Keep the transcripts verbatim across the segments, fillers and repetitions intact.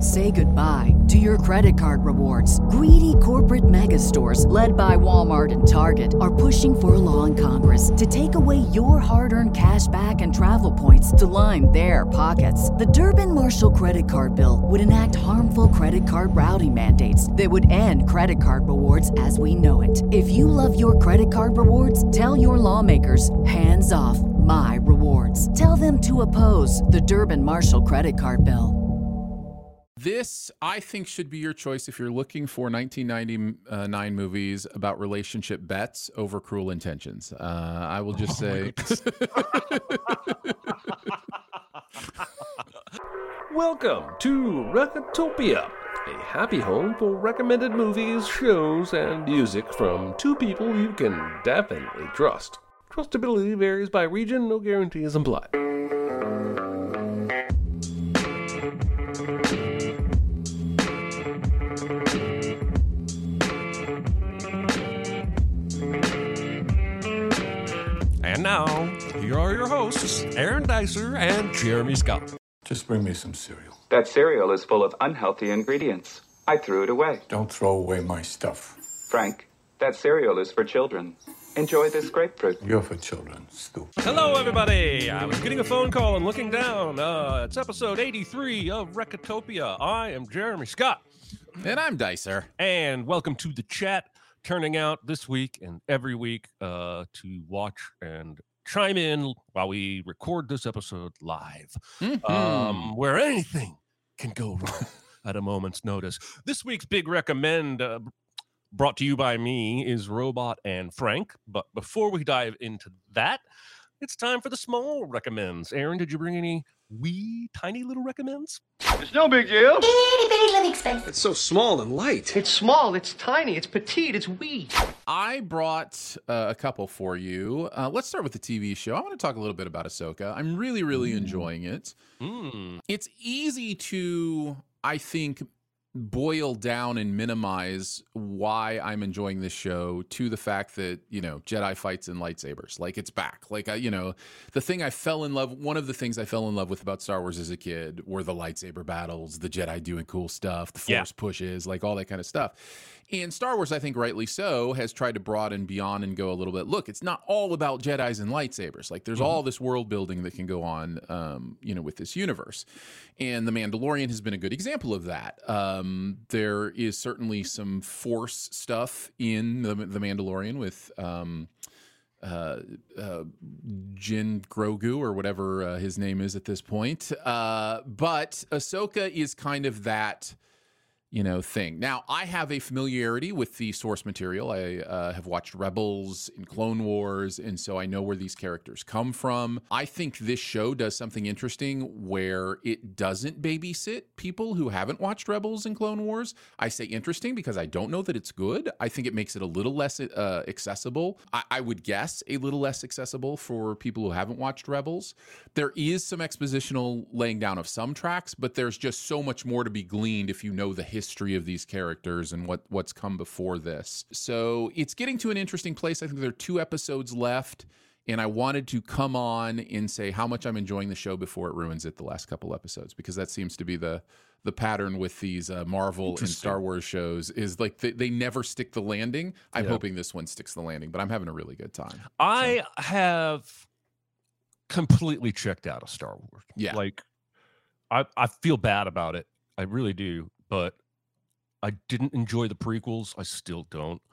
Say goodbye to your credit card rewards. Greedy corporate mega stores, led by Walmart and Target, are pushing for a law in Congress to take away your hard-earned cash back and travel points to line their pockets. The Durbin-Marshall credit card bill would enact harmful credit card routing mandates that would end credit card rewards as we know it. If you love your credit card rewards, tell your lawmakers, hands off my rewards. Tell them to oppose the Durbin-Marshall credit card bill. This, I think, should be your choice if you're looking for nineteen ninety-nine movies about relationship bets over Cruel Intentions. Uh, I will just say... Welcome to Recotopia, a happy home for recommended movies, shows, and music from two people you can definitely trust. Trustability varies by region, no guarantees implied. And now, here are your hosts, Aaron Dicer and Jeremy Scott. Just bring me some cereal. That cereal is full of unhealthy ingredients. I threw it away. Don't throw away my stuff. Frank, that cereal is for children. Enjoy this grapefruit. You're for children, stupid. Hello, everybody. I was getting a phone call and looking down. Uh, it's episode eighty-three of Recotopia. I am Jeremy Scott. And I'm Dicer. And welcome to the chat, turning out this week and every week uh, to watch and chime in while we record this episode live, Mm-hmm. um, where anything can go wrong at a moment's notice. This week's big recommend, uh, brought to you by me, is Robot and Frank. But before we dive into that, it's time for the small recommends. Aaron, did you bring any wee, tiny little recommends? It's no big deal. Itty bitty living space. It's so small and light. It's small, it's tiny, it's petite, it's wee. I brought uh, a couple for you. Uh, let's start with the T V show. I want to talk a little bit about Ahsoka. I'm really, really enjoying it. Mm. It's easy to, I think, boil down and minimize why I'm enjoying this show to the fact that, you know, Jedi fights and lightsabers. Like, it's back. Like, I, you know, the thing I fell in love, one of the things I fell in love with about Star Wars as a kid were the lightsaber battles, the Jedi doing cool stuff, the Force Yeah. pushes, like all that kind of stuff. And Star Wars, I think rightly so, has tried to broaden beyond and go a little bit, look, it's not all about Jedis and lightsabers. Like, there's mm-hmm. all this world building that can go on, um, you know, with this universe. And The Mandalorian has been a good example of that. Um, there is certainly some Force stuff in The, the Mandalorian with um, uh, uh, Jin Grogu or whatever uh, his name is at this point. Uh, but Ahsoka is kind of that, you know, thing. Now, I have a familiarity with the source material. I uh, have watched Rebels and Clone Wars, and so I know where these characters come from. I think this show does something interesting where it doesn't babysit people who haven't watched Rebels and Clone Wars. I say interesting because I don't know that it's good. I think it makes it a little less uh, accessible. I-, I would guess a little less accessible for people who haven't watched Rebels. There is some expositional laying down of some tracks, but there's just so much more to be gleaned if you know the history history of these characters and what what's come before this. So it's getting to an interesting place. I think there are two episodes left, and I wanted to come on and say how much I'm enjoying the show before it ruins it the last couple episodes, because that seems to be the the pattern with these uh, Marvel and Star Wars shows is like they, they never stick the landing. I'm Yeah. hoping this one sticks the landing, but I'm having a really good time. I So, have completely checked out of Star Wars. Yeah. Like, I, I feel bad about it. I really do. But I didn't enjoy the prequels. I still don't.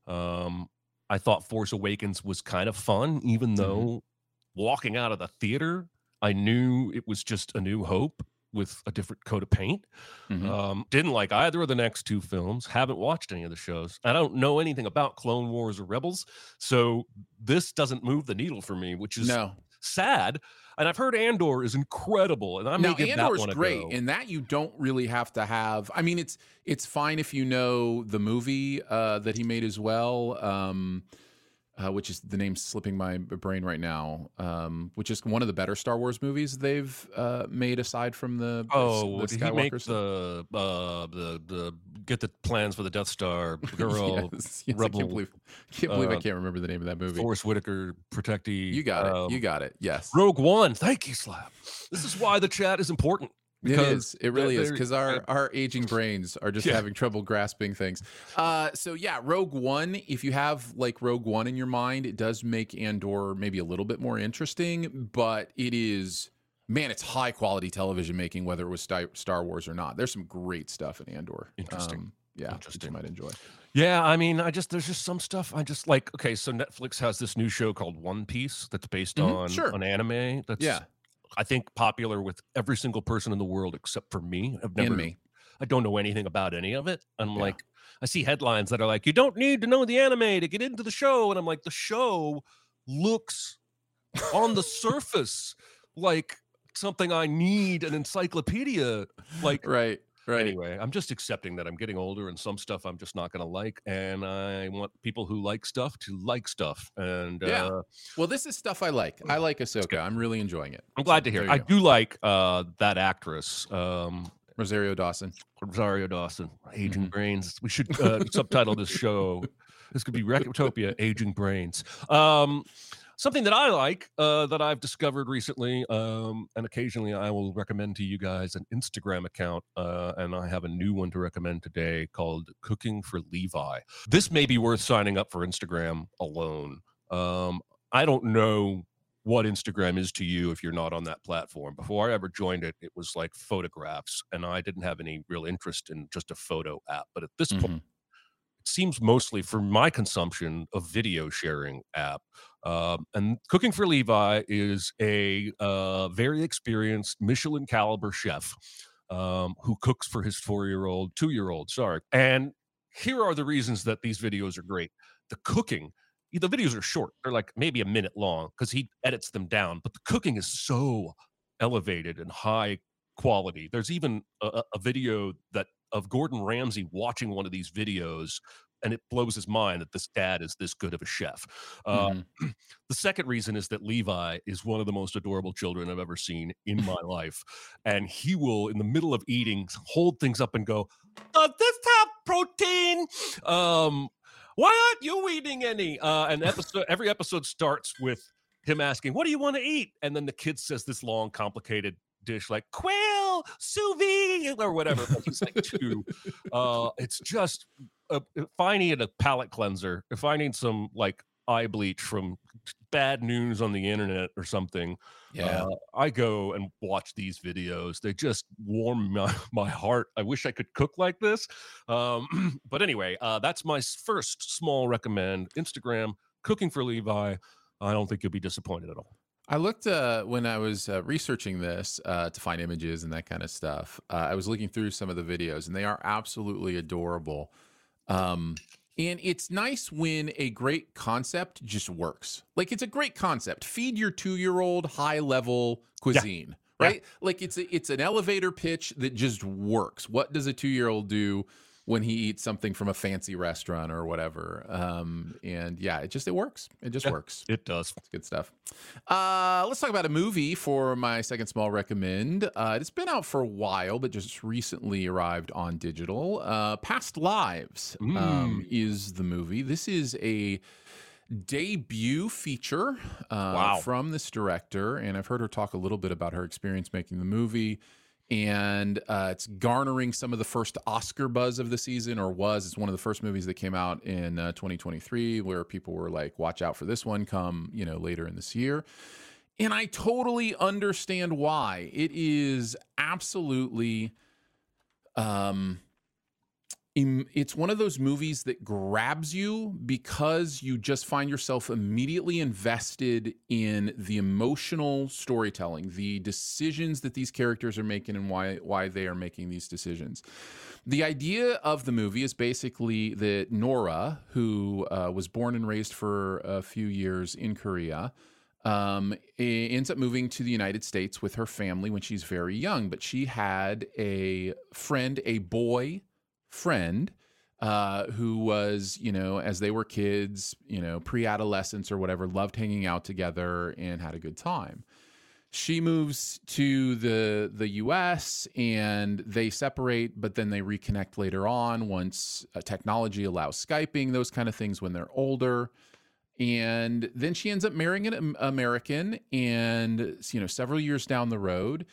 Um, I thought Force Awakens was kind of fun, even though walking out of the theater, I knew it was just A New Hope with a different coat of paint. mhm. Um, didn't like either of the next two films. Haven't watched any of the shows. I don't know anything about Clone Wars or Rebels. So this doesn't move the needle for me, which is No. sad. And I've heard Andor is incredible, and I'm Now, gonna give that Andor's one a great, go. and that you don't really have to have. I mean, it's it's fine if you know the movie uh, that he made as well, um, uh, which is the name's slipping my brain right now, um, which is one of the better Star Wars movies they've uh, made aside from the Oh, the did he make Skywalker stuff. the uh the the get the plans for the Death Star girl Yes, yes, I rebel can't believe, can't believe I uh, can't remember the name of that movie. Forrest Whitaker protectee? You got it. um, You got it. Yes. Rogue One. Thank you, Slap. This is why the chat is important. It is. It really is, because our, uh, our aging brains are just Yeah. having trouble grasping things. Uh, so yeah, Rogue One. If you have like Rogue One in your mind, it does make Andor maybe a little bit more interesting. But it is, man, it's high quality television making, whether it was Star, Star Wars or not. There's some great stuff in Andor. Interesting. Um, yeah, Interesting. that you might enjoy. Yeah, I mean, I just there's just some stuff I just like. Okay, so Netflix has this new show called One Piece that's based Mhm, on sure. an anime that's Yeah, I think popular with every single person in the world except for me. I've never and me. I don't know anything about any of it. I'm Yeah. like, I see headlines that are like, you don't need to know the anime to get into the show. And I'm like, the show looks on the surface like something I need an encyclopedia. Like, Right, right. anyway, I'm just accepting that I'm getting older and some stuff I'm just not going to like. And I want people who like stuff to like stuff. And Yeah. uh, Well, this is stuff I like. I like Ahsoka. I'm really enjoying it. I'm glad So to hear there it. I you go. do like uh, that actress. Um, Rosario Dawson. Rosario Dawson, Aging Mhm. Brains. We should uh, subtitle this show. This could be Rectopia, Aging Brains. Um, something that I like uh, that I've discovered recently, um, and occasionally I will recommend to you guys an Instagram account, uh, and I have a new one to recommend today called Cooking for Levi. This may be worth signing up for Instagram alone. Um, I don't know what Instagram is to you if you're not on that platform. Before I ever joined it, it was like photographs, and I didn't have any real interest in just a photo app. But at this point, Mhm. it seems mostly for my consumption a video sharing app. Um, and Cooking for Levi is a uh, very experienced Michelin caliber chef um, who cooks for his four-year-old, two-year-old, sorry. And here are the reasons that these videos are great. The cooking, the videos are short. They're like maybe a minute long because he edits them down. But the cooking is so elevated and high quality. There's even a, a- a video that of Gordon Ramsay watching one of these videos, and it blows his mind that this dad is this good of a chef. Uh, Mhm. The second reason is that Levi is one of the most adorable children I've ever seen in my life. And he will, in the middle of eating, hold things up and go, does this have protein? Um, why aren't you eating any? Uh, and episode, every episode starts with him asking, what do you want to eat? And then the kid says this long, complicated dish like quail, sous vide, or whatever. But he's like two. Uh, it's just uh, if I need a palate cleanser, if I need some like eye bleach from bad news on the internet or something, Yeah. uh, I go and watch these videos. They just warm my, my heart. I wish I could cook like this. Um, but anyway, uh, that's my s- first small recommend. Instagram, Cooking for Levi. I don't think you'll be disappointed at all. I looked uh, when I was uh, researching this uh, to find images and that kind of stuff. Uh, I was looking through some of the videos, and they are absolutely adorable. Um, and it's nice when a great concept just works. Like, it's a great concept. Feed your two-year-old high-level cuisine, Yeah. right? Like, it's a, it's an elevator pitch that just works. What does a two-year-old do when he eats something from a fancy restaurant or whatever? Um, and yeah, it just it works. It just Yeah. works. It does. It's good stuff. Uh, let's talk about a movie for my second small recommend. Uh, it's been out for a while, but just recently arrived on digital. Uh, Past Lives um, is the movie. This is a debut feature uh, Wow. from this director, and I've heard her talk a little bit about her experience making the movie. And uh, it's garnering some of the first Oscar buzz of the season, or was. It's one of the first movies that came out in uh, twenty twenty-three, where people were like, "Watch out for this one!" Come, you know, later in this year. And I totally understand why. It is absolutely, um, im- it's one of those movies that grabs you because you just find yourself immediately invested in the emotional storytelling, the decisions that these characters are making, and why why they are making these decisions. The idea of the movie is basically that Nora, who uh, was born and raised for a few years in Korea, um, e- ends up moving to the United States with her family when she's very young. But she had a friend, a boy friend, uh, who was, you know, as they were kids, you know, pre-adolescents or whatever, loved hanging out together and had a good time. She moves to the the U S and they separate, but then they reconnect later on once uh, technology allows Skyping, those kind of things when they're older. And then she ends up marrying an Am- American, and you know, several years down the road,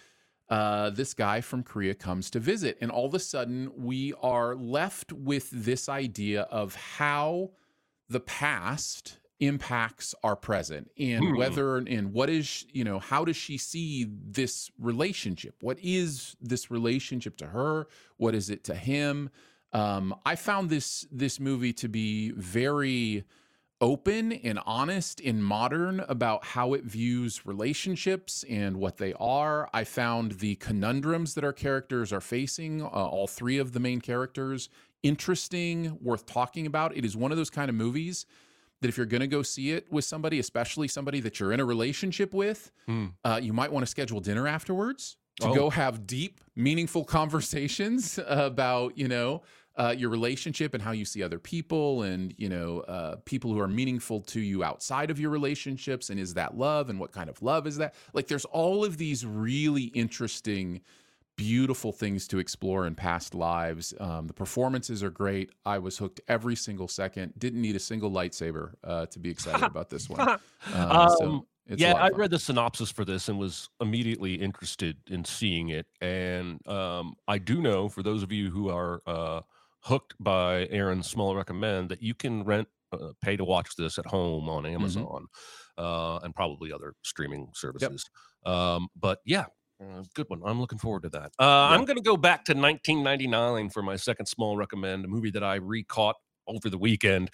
uh, this guy from Korea comes to visit. And all of a sudden, we are left with this idea of how the past impacts our present, and Hmm. whether and what is, you know, how does she see this relationship? What is this relationship to her? What is it to him? Um, I found this this movie to be very open and honest and modern about how it views relationships and what they are. I found the conundrums that our characters are facing, uh, all three of the main characters, interesting, worth talking about. It is one of those kind of movies that if you're going to go see it with somebody, especially somebody that you're in a relationship with, Mm. uh, you might want to schedule dinner afterwards to Oh. go have deep, meaningful conversations about, you know, uh, your relationship and how you see other people, and, you know, uh, people who are meaningful to you outside of your relationships. And is that love? And what kind of love is that? Like, there's all of these really interesting, beautiful things to explore in past lives. Um, the performances are great. I was hooked every single second. Didn't need a single lightsaber uh, to be excited about this one. Um, so Um, it's a yeah, lot I of fun. read the synopsis for this and was immediately interested in seeing it. And um, I do know, for those of you who are uh, hooked by Aaron's Small Recommend, that you can rent, uh, pay to watch this at home on Amazon uh, and probably other streaming services. Um, but yeah, uh, good one. I'm looking forward to that. Uh, I'm going to go back to nineteen ninety-nine for my second Small Recommend, a movie that I recaught over the weekend.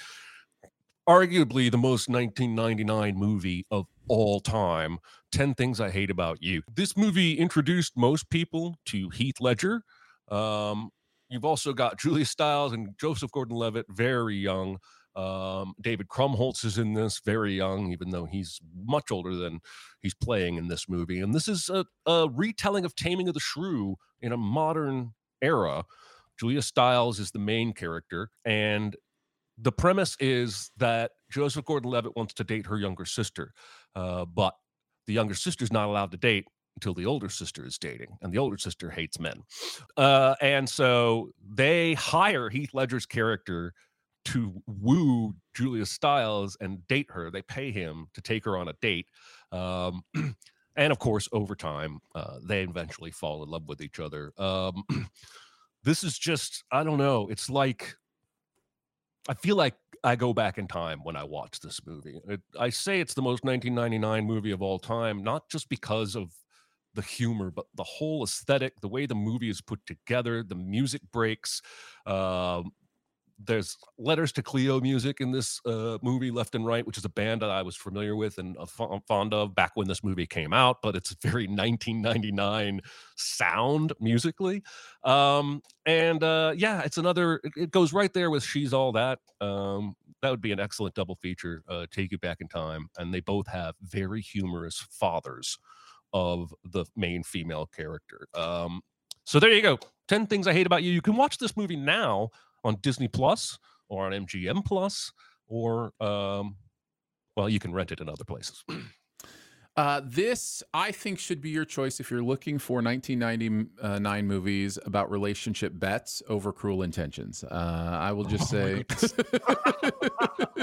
Arguably the most nineteen ninety-nine movie of all time, ten Things I Hate About You. This movie introduced most people to Heath Ledger. Um, you've also got Julia Stiles and Joseph Gordon-Levitt, very young. Um, David Krumholtz is in this, very young, even though he's much older than he's playing in this movie. And this is a, a retelling of Taming of the Shrew in a modern era. Julia Stiles is the main character, and the premise is that Joseph Gordon-Levitt wants to date her younger sister, uh, but the younger sister's not allowed to date until the older sister is dating, and the older sister hates men. Uh, and so they hire Heath Ledger's character to woo Julia Stiles and date her. They pay him to take her on a date. Um, and of course, over time, uh, they eventually fall in love with each other. Um, this is just, I don't know. It's like, I feel like I go back in time when I watch this movie. It, I say it's the most nineteen ninety-nine movie of all time, not just because of the humor, but the whole aesthetic, the way the movie is put together, the music breaks. Um, there's Letters to Cleo music in this uh, movie, left and right, which is a band that I was familiar with and uh, f- fond of back when this movie came out, but it's very nineteen ninety-nine sound musically. Um, and uh, yeah, it's another, it, it goes right there with She's All That. Um, that would be an excellent double feature, uh, Take You Back in Time. And they both have very humorous fathers of the main female character. Um, so there you go. ten Things I Hate About You. You can watch this movie now on Disney Plus or on M G M Plus, or um, well, you can rent it in other places. Uh, this, I think, should be your choice if you're looking for nineteen ninety-nine movies about relationship bets over Cruel Intentions. Uh, I will just Oh say.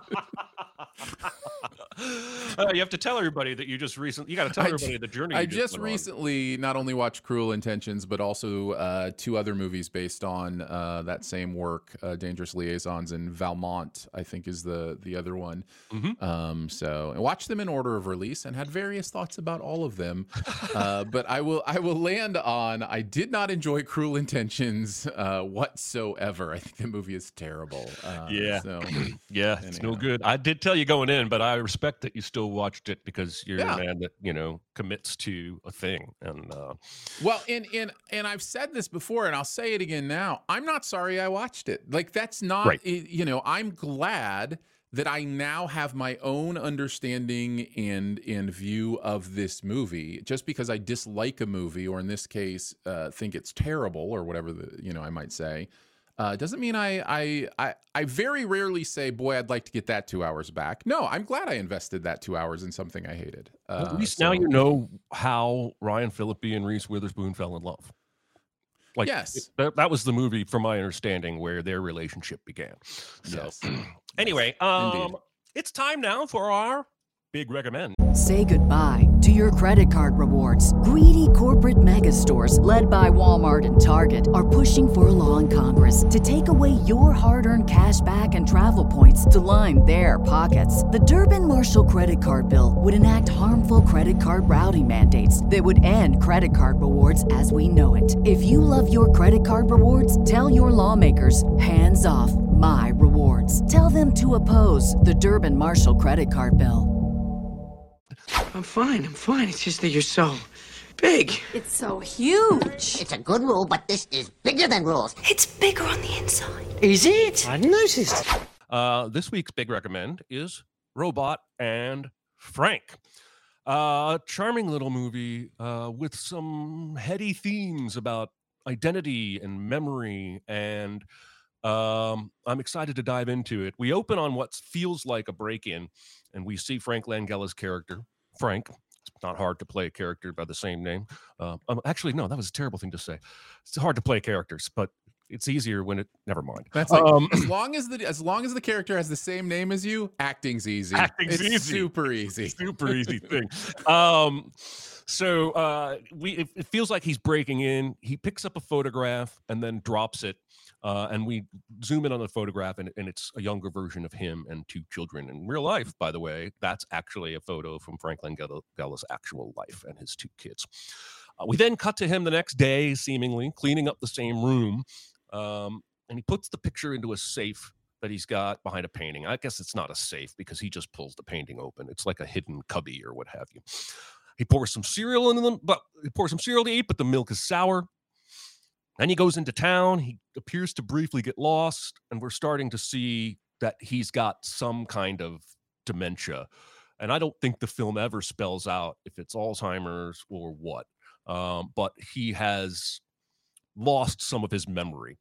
Uh, you have to tell everybody that you just recently, you got to tell I everybody ju- the journey. I you just went on. recently not only watched Cruel Intentions, but also uh, two other movies based on uh, that same work, uh, Dangerous Liaisons and Valmont, I think is the the other one. Mhm. Um, so I watched them in order of release and had various thoughts about all of them. uh, but I will I will land on, I did not enjoy Cruel Intentions uh, whatsoever. I think the movie is terrible. Uh, Yeah. So Yeah, it's no anyhow. good. I did tell you going in, but I respect that you still watched it because you're Yeah. a man that, you know, commits to a thing. And uh, Well, and and and I've said this before, and I'll say it again now. I'm not sorry I watched it. Like, that's not, Right. i- you know, I'm glad that I now have my own understanding and and view of this movie. Just because I dislike a movie, or in this case, uh, think it's terrible, or whatever the you know I might say, uh, doesn't mean I I I I very rarely say, "Boy, I'd like to get that two hours back." No, I'm glad I invested that two hours in something I hated. Uh, at least now so- you know how Ryan Phillippe and Reese Witherspoon fell in love. Like, Yes. it- that, that was the movie, from my understanding, where their relationship began. So, Yes. anyway, um, Indeed. it's time now for our big recommend. Say goodbye to your credit card rewards. Greedy corporate mega stores, led by Walmart and Target, are pushing for a law in Congress to take away your hard-earned cash back and travel points to line their pockets. The Durbin-Marshall credit card bill would enact harmful credit card routing mandates that would end credit card rewards as we know it. If you love your credit card rewards, tell your lawmakers, hands off my rewards. Tell them to oppose the Durbin-Marshall credit card bill. I'm fine, I'm fine. It's just that you're so big. It's so huge. It's a good rule, but this is bigger than rules. It's bigger on the inside. Is it? I noticed. Uh, this week's big recommend is Robot and Frank. Uh, charming little movie uh, with some heady themes about identity and memory, and um, I'm excited to dive into it. We open on what feels like a break-in, and we see Frank Langella's character, Frank. It's not hard to play a character by the same name. Uh, um, actually, no, that was a terrible thing to say. It's hard to play characters, but it's easier when it. Never mind. That's like um, as long as the as long as the character has the same name as you, acting's easy. Acting's it's easy. super easy. Super easy thing. Um, so uh, we it, it feels like he's breaking in. He picks up a photograph and then drops it. Uh, and we zoom in on the photograph, and, and it's a younger version of him and two children. In real life, by the way, that's actually a photo from Frank Langella's actual life and his two kids. Uh, we then cut to him the next day, seemingly cleaning up the same room. Um, and he puts the picture into a safe that he's got behind a painting. I guess it's not a safe because he just pulls the painting open. It's like a hidden cubby or what have you. He pours some cereal into them, but he pours some cereal to eat, but the milk is sour. Then he goes into town. He appears to briefly get lost, and we're starting to see that he's got some kind of dementia. And I don't think the film ever spells out if it's Alzheimer's or what. Um, but he has lost some of his memory.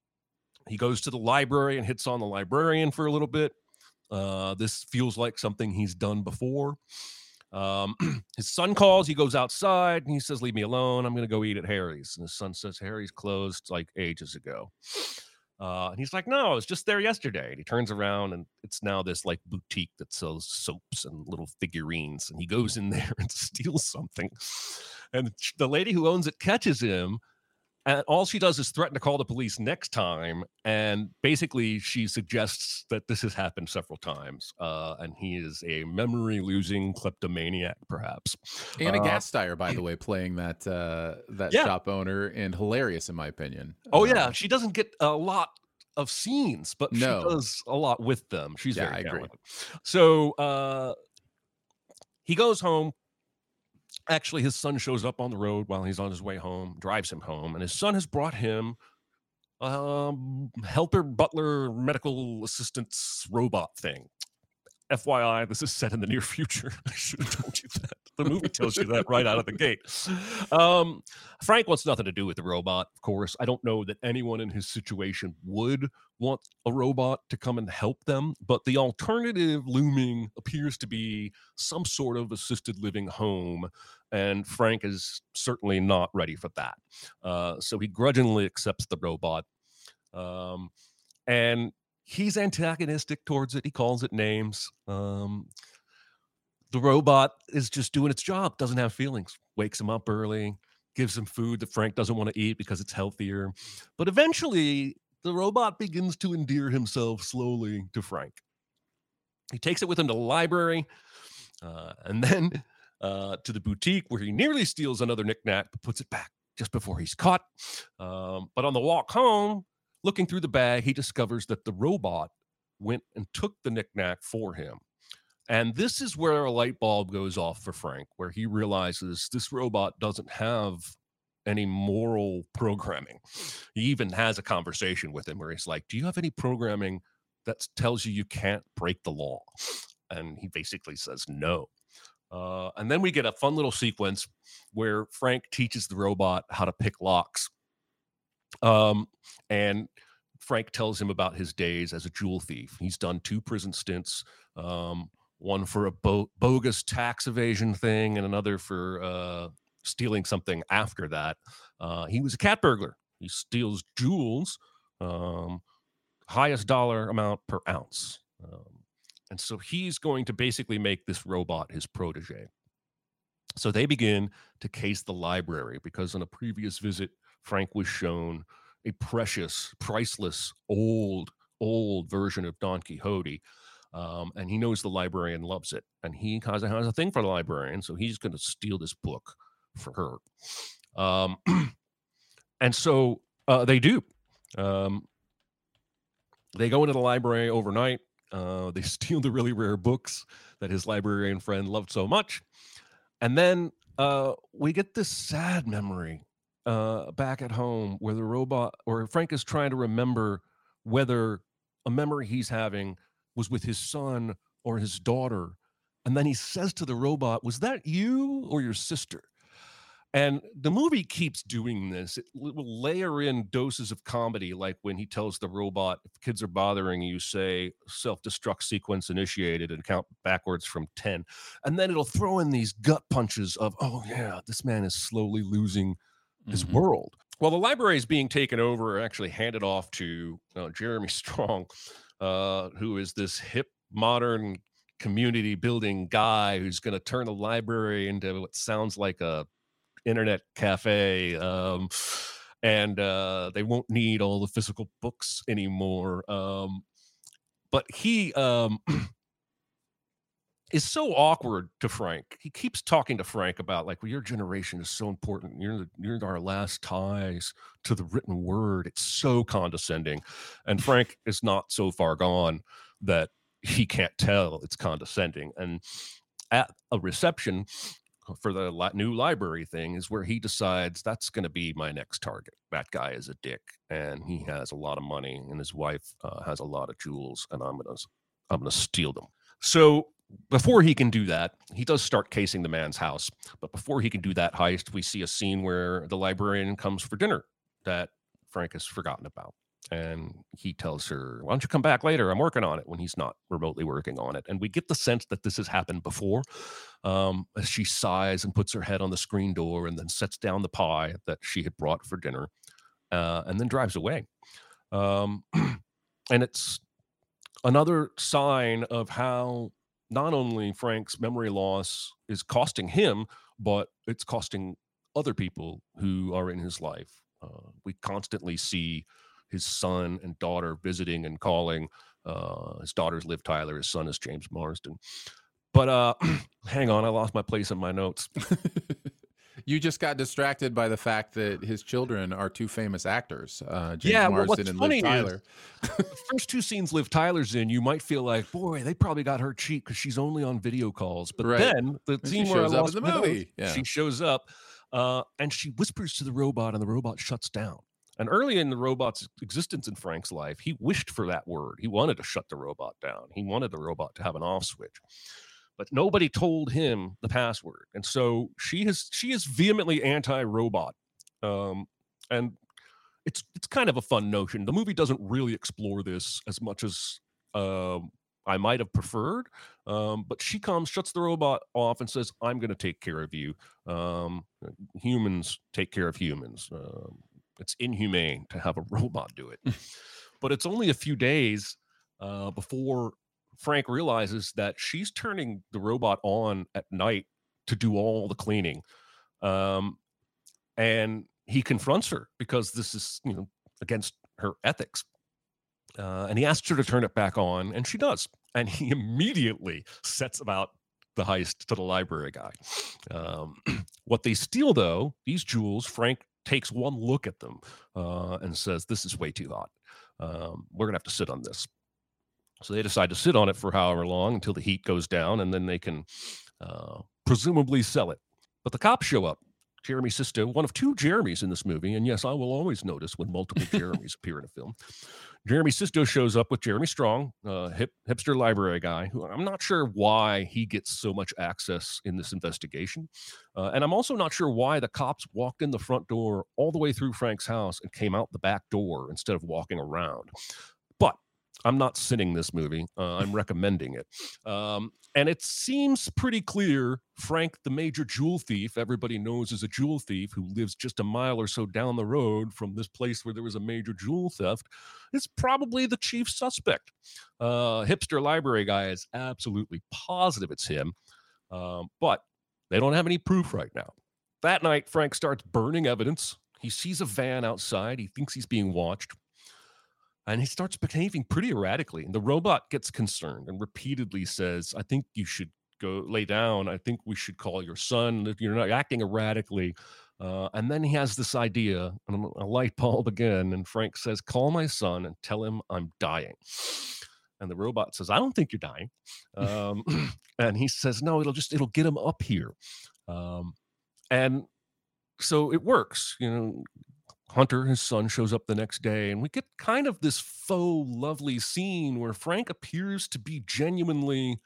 He goes to the library and hits on the librarian for a little bit. Uh, this feels like something he's done before. Um, his son calls, he goes outside and he says, leave me alone. I'm going to go eat at Harry's. And his son says, Harry's closed like ages ago. Uh, and he's like, no, I was just there yesterday. And he turns around and it's now this like boutique that sells soaps and little figurines. And he goes in there and steals something. And the lady who owns it catches him. And all she does is threaten to call the police next time. And basically, she suggests that this has happened several times. Uh, and he is a memory-losing kleptomaniac, perhaps. Anna uh, Gasteyer, by the way, playing that uh, that yeah. shop owner, and hilarious in my opinion. Oh, uh, yeah. She doesn't get a lot of scenes, but no. she does a lot with them. She's yeah, very I talented. agree. So uh, he goes home. Actually, his son shows up on the road while he's on his way home, drives him home, and his son has brought him um, helper, butler, medical assistance robot thing. F Y I, this is set in the near future. I should have told you that. The movie tells you that right out of the gate. Um, Frank wants nothing to do with the robot, of course. I don't know that anyone in his situation would want a robot to come and help them, but the alternative looming appears to be some sort of assisted living home, and Frank is certainly not ready for that. Uh, so he grudgingly accepts the robot. Um, and he's antagonistic towards it. He calls it names. Um, the robot is just doing its job, doesn't have feelings, wakes him up early, gives him food that Frank doesn't want to eat because it's healthier. But eventually, the robot begins to endear himself slowly to Frank. He takes it with him to the library uh, and then uh, to the boutique where he nearly steals another knickknack, but puts it back just before he's caught. Um, but on the walk home, looking through the bag, he discovers that the robot went and took the knickknack for him. And this is where a light bulb goes off for Frank, where he realizes this robot doesn't have any moral programming. He even has a conversation with him where he's like, do you have any programming that tells you you can't break the law? And he basically says no. Uh, and then we get a fun little sequence where Frank teaches the robot how to pick locks. Um, and Frank tells him about his days as a jewel thief. He's done two prison stints, um, one for a bo- bogus tax evasion thing and another for uh, stealing something after that. Uh, he was a cat burglar. He steals jewels, um, highest dollar amount per ounce. Um, And so he's going to basically make this robot his protege. So they begin to case the library because on a previous visit, Frank was shown a precious, priceless, old, old version of Don Quixote. Um, and he knows the librarian loves it. And he has a, has a thing for the librarian. So he's going to steal this book for her. Um, and so uh, they do. Um, they go into the library overnight. Uh, they steal the really rare books that his librarian friend loved so much. And then uh, we get this sad memory uh, back at home where the robot, or Frank is trying to remember whether a memory he's having was with his son or his daughter. And then he says to the robot, was that you or your sister? And the movie keeps doing this. It will layer in doses of comedy, like when he tells the robot, if kids are bothering you, say self-destruct sequence initiated and count backwards from ten. And then it'll throw in these gut punches of, oh yeah, this man is slowly losing his mm-hmm. world. Well, the library is being taken over, actually handed off to uh, Jeremy Strong, uh, who is this hip, modern community building guy who's going to turn the library into what sounds like a internet cafe, um, and uh, they won't need all the physical books anymore. Um, but he um, is so awkward to Frank. He keeps talking to Frank about like, well, your generation is so important. You're the, you're our last ties to the written word. It's so condescending, and Frank is not so far gone that he can't tell it's condescending. And at a reception for the li- new library thing is where he decides that's going to be my next target. That guy is a dick, and he has a lot of money, and his wife uh, has a lot of jewels, and I'm gonna I'm gonna steal them. So before he can do that, he does start casing the man's house. But before he can do that heist, we see a scene where the librarian comes for dinner that Frank has forgotten about. And he tells her, why don't you come back later? I'm working on it, when he's not remotely working on it. And we get the sense that this has happened before, um, as she sighs and puts her head on the screen door and then sets down the pie that she had brought for dinner, uh, and then drives away. Um, and it's another sign of how not only Frank's memory loss is costing him, but it's costing other people who are in his life. Uh, we constantly see his son and daughter visiting and calling. Uh, his daughter's Liv Tyler. His son is James Marsden. But uh, hang on, I lost my place in my notes. You just got distracted by the fact that his children are two famous actors, uh, James yeah, Marsden well, what's and funny Liv Tyler. Is, the first two scenes Liv Tyler's in, you might feel like, boy, they probably got her cheap because she's only on video calls. But right. then the and scene she where shows I up lost in the movie, notes, yeah. she shows up uh, and she whispers to the robot, and the robot shuts down. And early in the robot's existence in Frank's life, he wished for that word. He wanted to shut the robot down. He wanted the robot to have an off switch. But nobody told him the password. And so she has she is vehemently anti-robot. Um, and it's it's kind of a fun notion. The movie doesn't really explore this as much as um, I might have preferred. Um, but she comes, shuts the robot off, and says, I'm going to take care of you. Um, humans take care of humans. Um, It's inhumane to have a robot do it. But it's only a few days uh, before Frank realizes that she's turning the robot on at night to do all the cleaning. Um, and he confronts her because this is, you know, against her ethics. Uh, and he asks her to turn it back on, and she does. And he immediately sets about the heist to the library guy. Um, what they steal, though, these jewels, Frank takes one look at them uh, and says, this is way too hot. Um, we're going to have to sit on this. So they decide to sit on it for however long until the heat goes down, and then they can uh, presumably sell it. But the cops show up. Jeremy Sisto, one of two Jeremys in this movie, and yes, I will always notice when multiple Jeremys appear in a film. Jeremy Sisto shows up with Jeremy Strong, uh, hip, hipster library guy, who I'm not sure why he gets so much access in this investigation. Uh, and I'm also not sure why the cops walked in the front door all the way through Frank's house and came out the back door instead of walking around. But I'm not sinning this movie. Uh, I'm recommending it. Um, and it seems pretty clear Frank, the major jewel thief, everybody knows is a jewel thief who lives just a mile or so down the road from this place where there was a major jewel theft, is probably the chief suspect. Uh, hipster library guy is absolutely positive it's him. Um, but they don't have any proof right now. That night, Frank starts burning evidence. He sees a van outside. He thinks he's being watched. And he starts behaving pretty erratically. And the robot gets concerned and repeatedly says, I think you should go lay down. I think we should call your son. You're not acting erratically. Uh, and then he has this idea, and a light bulb again. And Frank says, call my son and tell him I'm dying. And the robot says, I don't think you're dying. Um, and he says, no, it'll just, it'll get him up here. Um, and so it works, you know. Hunter, his son, shows up the next day, and we get kind of this faux lovely scene where Frank appears to be genuinely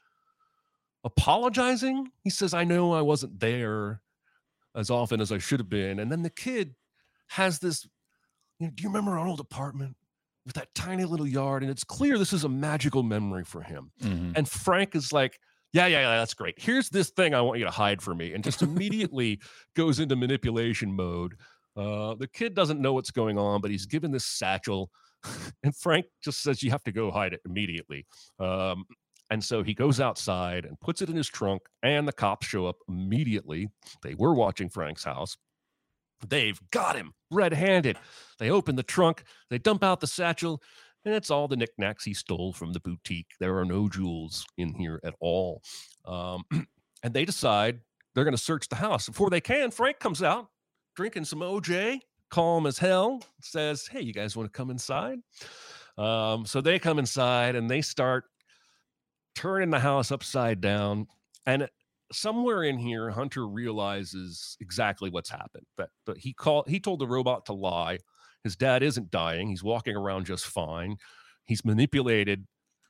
apologizing. He says, I know I wasn't there as often as I should have been. And then the kid has this, you know, do you remember our old apartment with that tiny little yard? And it's clear this is a magical memory for him. Mm-hmm. And Frank is like, yeah, yeah, yeah, that's great. Here's this thing I want you to hide for me. And just immediately goes into manipulation mode. Uh, the kid doesn't know what's going on, but he's given this satchel, and Frank just says, you have to go hide it immediately. Um, and so he goes outside and puts it in his trunk, and the cops show up immediately. They were watching Frank's house. They've got him red-handed. They open the trunk, they dump out the satchel, and it's all the knickknacks he stole from the boutique. There are no jewels in here at all. Um, and they decide they're going to search the house. Before they can, Frank comes out, drinking some O J, calm as hell, says, hey, you guys want to come inside? Um, so they come inside and they start turning the house upside down. And somewhere in here, Hunter realizes exactly what's happened. That, that he called, he told the robot to lie. His dad isn't dying. He's walking around just fine. He's manipulated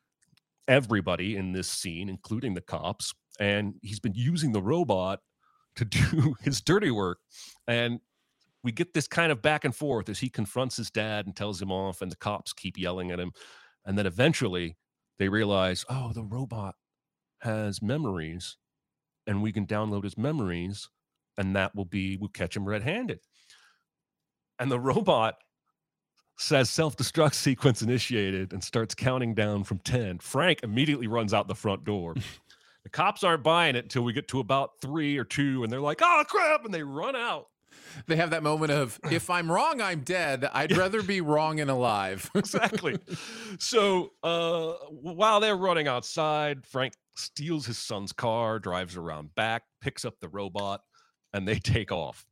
everybody in this scene, including the cops. And he's been using the robot to do his dirty work. And we get this kind of back and forth as he confronts his dad and tells him off, and the cops keep yelling at him. And then eventually they realize, oh, the robot has memories, and we can download his memories, and that will be, we'll catch him red-handed. And the robot says self-destruct sequence initiated and starts counting down from ten. Frank immediately runs out the front door. The cops aren't buying it until we get to about three or two, and they're like, oh, crap, and they run out. They have that moment of, if I'm wrong, I'm dead. I'd rather be wrong and alive. Exactly. So uh, while they're running outside, Frank steals his son's car, drives around back, picks up the robot, and they take off.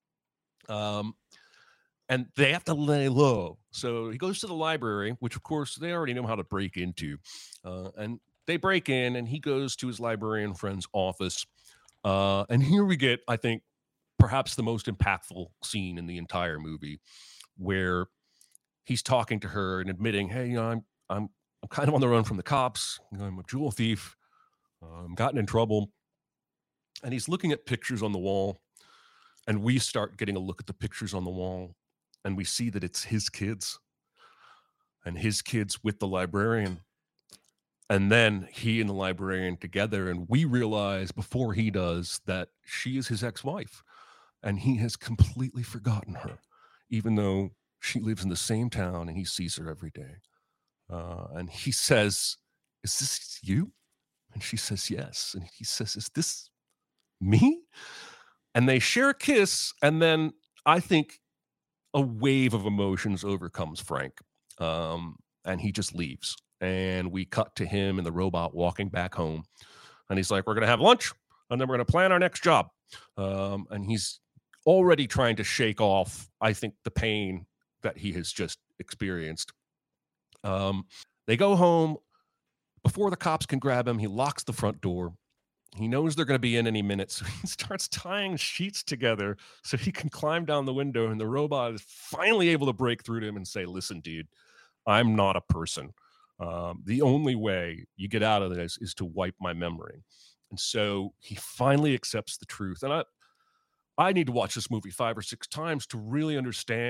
Um, and they have to lay low. So he goes to the library, which, of course, they already know how to break into. Uh, and they break in, and he goes to his librarian friend's office. Uh, and here we get, I think, perhaps the most impactful scene in the entire movie, where he's talking to her and admitting, hey, you know, I'm I'm I'm kind of on the run from the cops. You know, I'm a jewel thief. Uh, I'm gotten in trouble. And he's looking at pictures on the wall, and we start getting a look at the pictures on the wall, and we see that it's his kids and his kids with the librarian. And then he and the librarian together, and we realize before he does that she is his ex-wife, and he has completely forgotten her, even though she lives in the same town and he sees her every day. Uh, and he says, is this you? And she says, yes. And he says, is this me? And they share a kiss, and then I think a wave of emotions overcomes Frank, um, and he just leaves. And we cut to him and the robot walking back home. And he's like, we're going to have lunch, and then we're going to plan our next job. Um, and he's already trying to shake off, I think, the pain that he has just experienced. Um, they go home. Before the cops can grab him, he locks the front door. He knows they're going to be in any minute, so he starts tying sheets together so he can climb down the window, and the robot is finally able to break through to him and say, listen, dude, I'm not a person. Um, the only way you get out of this is to wipe my memory. And so he finally accepts the truth. And I, I need to watch this movie five or six times to really understand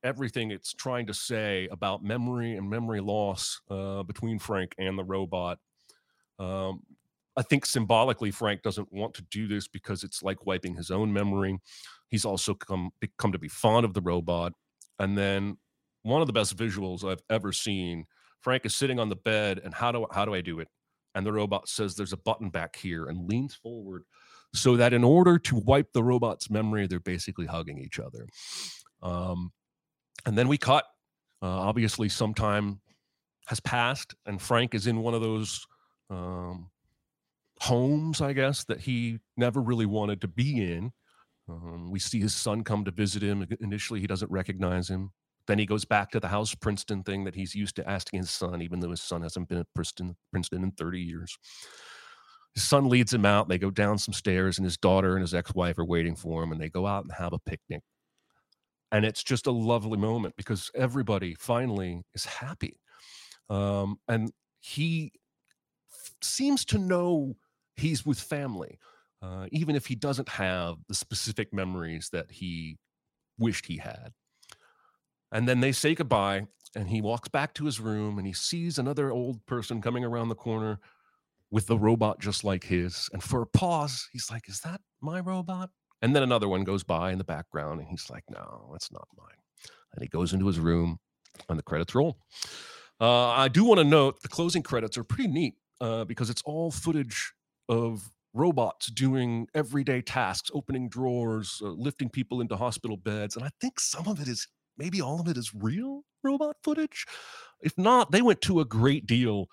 everything it's trying to say about memory and memory loss uh, between Frank and the robot. Um, I think symbolically, Frank doesn't want to do this because it's like wiping his own memory. He's also come, come to be fond of the robot. And then one of the best visuals I've ever seen, Frank is sitting on the bed, and how do, how do I do it? And the robot says, there's a button back here, and leans forward so that in order to wipe the robot's memory, they're basically hugging each other. Um, and then we cut. Uh, obviously, some time has passed, and Frank is in one of those um, homes, I guess, that he never really wanted to be in. Um, we see his son come to visit him. Initially, he doesn't recognize him. Then he goes back to the House Princeton thing that he's used to asking his son, even though his son hasn't been at Princeton, Princeton in thirty years. His son leads him out. They go down some stairs, and his daughter and his ex-wife are waiting for him, and they go out and have a picnic. And it's just a lovely moment because everybody finally is happy. Um, and he f- seems to know he's with family, uh, even if he doesn't have the specific memories that he wished he had. And then they say goodbye, and he walks back to his room, and he sees another old person coming around the corner with the robot just like his. And for a pause, he's like, is that my robot? And then another one goes by in the background, and he's like, no, that's not mine. And he goes into his room, and the credits roll. Uh, I do want to note the closing credits are pretty neat uh, because it's all footage of robots doing everyday tasks, opening drawers, uh, lifting people into hospital beds. And I think some of it is, maybe all of it is real robot footage. If not, they went to a great deal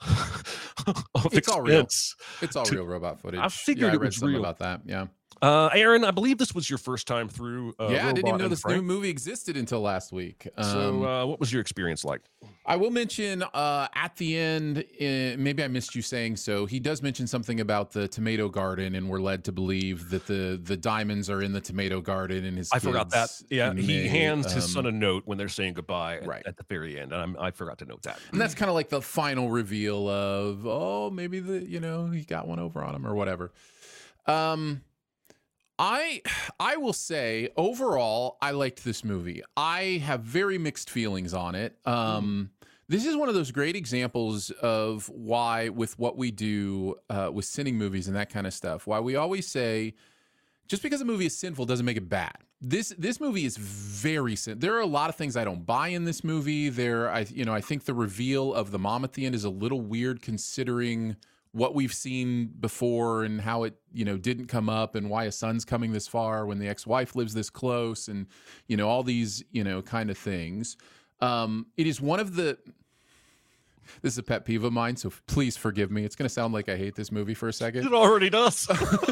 of it's all real. expense. It's all to- real robot footage. I figured yeah, I it read was something real. about that. Yeah. Uh, Aaron, I believe this was your first time through. Uh, yeah, I didn't even Robot know and this Frank. new movie existed until last week. Um, So, uh, what was your experience like? I will mention uh, at the end, uh, maybe I missed you saying so. He does mention something about the tomato garden, and we're led to believe that the the diamonds are in the tomato garden. And his I forgot that. kids Yeah, he may, hands his um, son a note when they're saying goodbye at, Right. at the very end, and I'm, I forgot to note that. And that's kind of like the final reveal of, oh, maybe the you know he got one over on him or whatever. Um, I I will say overall I liked this movie. I have very mixed feelings on it. Um, this is one of those great examples of why, with what we do uh, with sinning movies and that kind of stuff, why we always say just because a movie is sinful doesn't make it bad. This this movie is very sin. There are a lot of things I don't buy in this movie. There, I you know I think the reveal of the mom at the end is a little weird considering what we've seen before and how it, you know, didn't come up and why a son's coming this far when the ex-wife lives this close and, you know, all these, you know, kind of things. Um, it is one of the, this is a pet peeve of mine, so please forgive me. It's going to sound like I hate this movie for a second. It already does.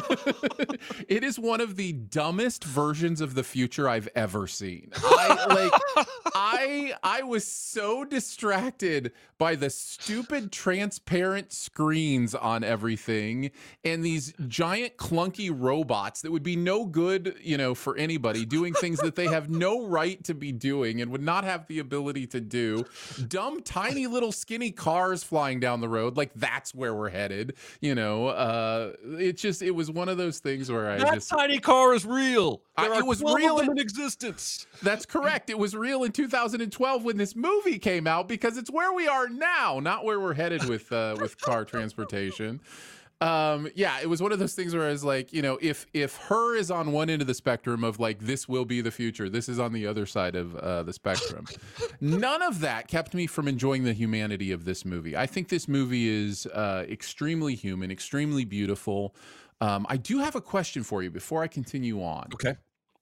It is one of the dumbest versions of the future I've ever seen. I like I I was so distracted by the stupid transparent screens on everything and these giant clunky robots that would be no good, you know, for anybody doing things that they have no right to be doing and would not have the ability to do. Dumb tiny little skinny cars flying down the road, like that's where we're headed, you know. Uh it just it was one of those things where I that just tiny car is real. There I- are it was twelve real of them in- in existence. That's correct. It was real in two thousand twelve when this movie came out because it's where we are now, not where we're headed with uh, with car transportation. Um, yeah, it was one of those things where I was like, you know, if if her is on one end of the spectrum of like this will be the future, this is on the other side of uh, the spectrum. None of that kept me from enjoying the humanity of this movie. I think this movie is uh, extremely human, extremely beautiful. Um, I do have a question for you before I continue on. Okay.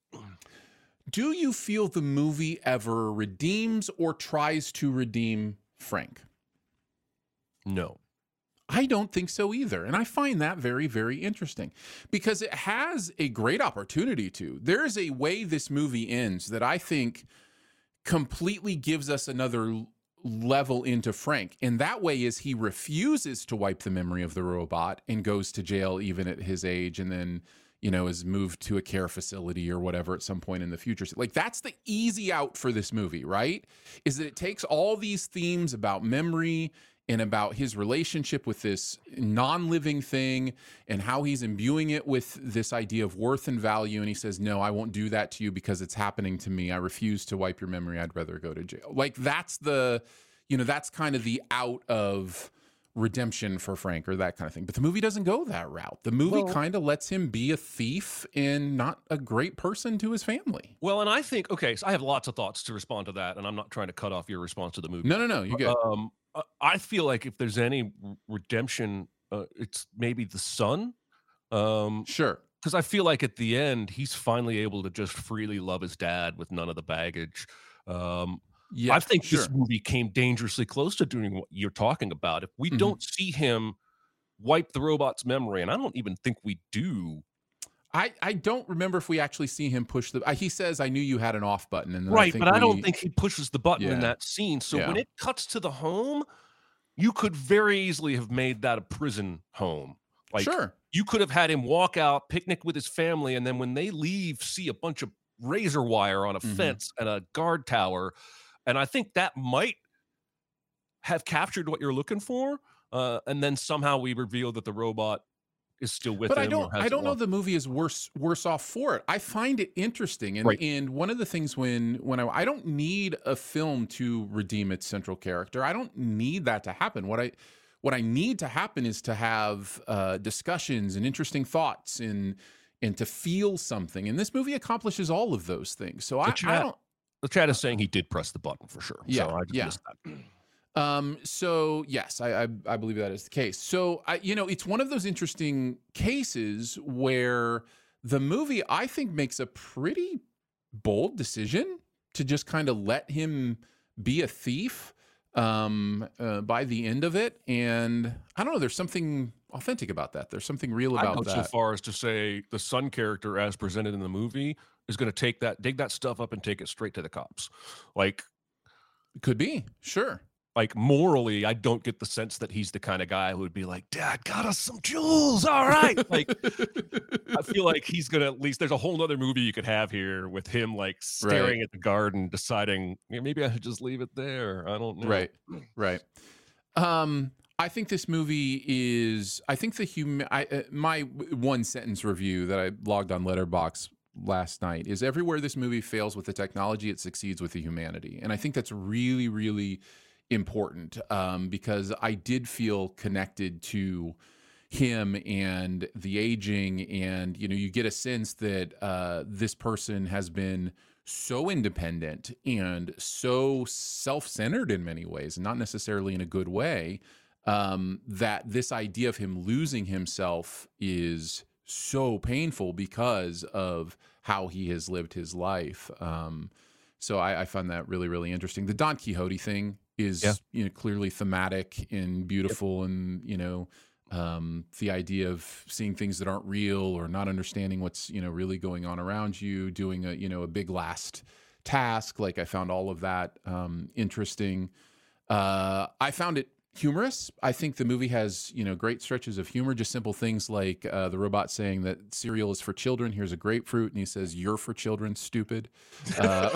Do you feel the movie ever redeems or tries to redeem Frank? No. I don't think so either. And I find that very, very interesting because it has a great opportunity to. There is a way this movie ends that I think completely gives us another l- level into Frank. And that way is he refuses to wipe the memory of the robot and goes to jail even at his age and then, you know, is moved to a care facility or whatever at some point in the future. Like that's the easy out for this movie, right? Is that it takes all these themes about memory and about his relationship with this non-living thing and how he's imbuing it with this idea of worth and value. And he says, no, I won't do that to you because it's happening to me. I refuse to wipe your memory. I'd rather go to jail. Like that's the, you know, that's kind of the out of redemption for Frank or that kind of thing. But the movie doesn't go that route. The movie Well- kind of lets him be a thief and not a great person to his family. Well, and I think, okay, so I have lots of thoughts to respond to that, and I'm not trying to cut off your response to the movie. No, no, no, you good. Um, I- I feel like if there's any r- redemption, uh, it's maybe the son. Um, Sure. because I feel like at the end, he's finally able to just freely love his dad with none of the baggage. Um, Yeah, I think sure. this movie came dangerously close to doing what you're talking about. If we Mhm. don't see him wipe the robot's memory, and I don't even think we do. I, I don't remember if we actually see him push the. Uh, he says, "I knew you had an off button," and then I Right, think but I don't we- think he pushes the button in Yeah. that scene. So when Yeah. it cuts to the home, you could very easily have made that a prison home. Like Sure. you could have had him walk out, picnic with his family, and then when they leave, see a bunch of razor wire on a Mhm. fence and a guard tower. And I think that might have captured what you're looking for. Uh, and then somehow we reveal that the robot is still with But him. I or don't. I hasn't don't know lost- the movie is worse worse off for it. I find it interesting, and Right. and one of the things when when I I don't need a film to redeem its central character. I don't need that to happen. What I what I need to happen is to have uh, discussions and interesting thoughts and and to feel something. And this movie accomplishes all of those things. So I, I chat- don't. The chat is saying he did press the button for sure. Yeah, so I just yeah. missed that. Um, so yes, I, I I believe that is the case. So I, you know, it's one of those interesting cases where the movie I think makes a pretty bold decision to just kind of let him be a thief um uh, by the end of it, and I don't know, there's something authentic about that. There's something real I about go that. so far as to say the son character, as presented in the movie, is going to take that, dig that stuff up, and take it straight to the cops. Like, Could be, sure. like morally, I don't get the sense that he's the kind of guy who would be like, "Dad, got us some jewels, all right." Like, I feel like he's gonna at least. There's a whole nother movie you could have here with him like staring at the garden, deciding, "Yeah, maybe I should just leave it there." I don't know. Right, right. Um, I think this movie is. I think the human. I uh, my one sentence review that I logged on Letterboxd last night is everywhere this movie fails with the technology, it succeeds with the humanity, and I think that's really, really important um, because I did feel connected to him and the aging, and you know, you get a sense that uh, this person has been so independent and so self-centered in many ways, and not necessarily in a good way, um, that this idea of him losing himself is so painful because of how he has lived his life. Um, so I, I find that really, really interesting. The Don Quixote thing is, Yeah. you know, clearly thematic and beautiful, and you know, um, the idea of seeing things that aren't real or not understanding what's, you know, really going on around you, doing a, you know, a big last task. Like I found all of that um, interesting. Uh, I found it humorous. I think the movie has, you know, great stretches of humor, just simple things like uh, the robot saying that cereal is for children. Here's a grapefruit. And he says, "You're for children, stupid." Uh,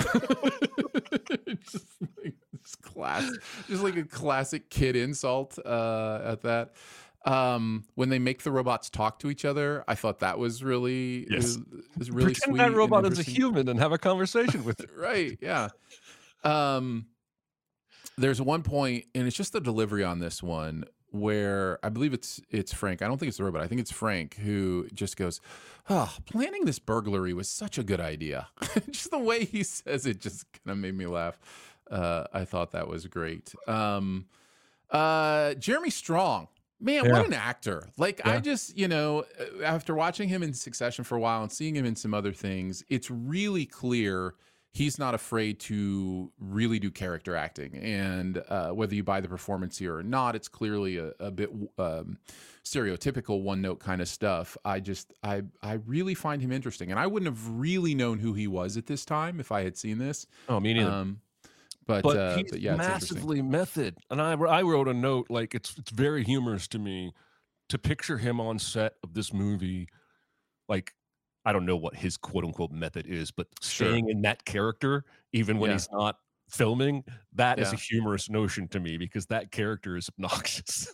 just like this class, just like a classic kid insult uh, at that. Um, when they make the robots talk to each other, I thought that was really, Yes. is, is really Pretend sweet. that and robot is a interesting. human and have a conversation with it. Right. Yeah. Um, there's one point, and it's just the delivery on this one where I believe it's it's Frank. I don't think it's the robot. I think it's Frank who just goes, "Oh, planning this burglary was such a good idea." Just the way he says it just kind of made me laugh. Uh, I thought that was great. Um, uh, Jeremy Strong. Man, Yeah. what an actor. Like, I Yeah. just, you know, after watching him in Succession for a while and seeing him in some other things, it's really clear he's not afraid to really do character acting. And uh, whether you buy the performance here or not, it's clearly a, a bit um, stereotypical one note kind of stuff. I just, I, I really find him interesting. And I wouldn't have really known who he was at this time if I had seen this. Oh, me neither. Um, but, but uh, he's but yeah, it's interesting. massively method. And I, I wrote a note, like it's it's very humorous to me to picture him on set of this movie. Like, I don't know what his quote unquote method is, but Sure. staying in that character, even when Yeah. he's not filming, that is Yeah. a humorous notion to me because that character is obnoxious.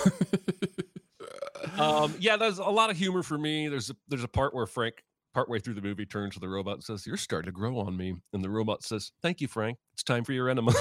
um, yeah, there's a lot of humor for me. There's a, there's a part where Frank, partway through the movie, turns to the robot and says, "You're starting to grow on me." And the robot says, "Thank you, Frank. It's time for your enema."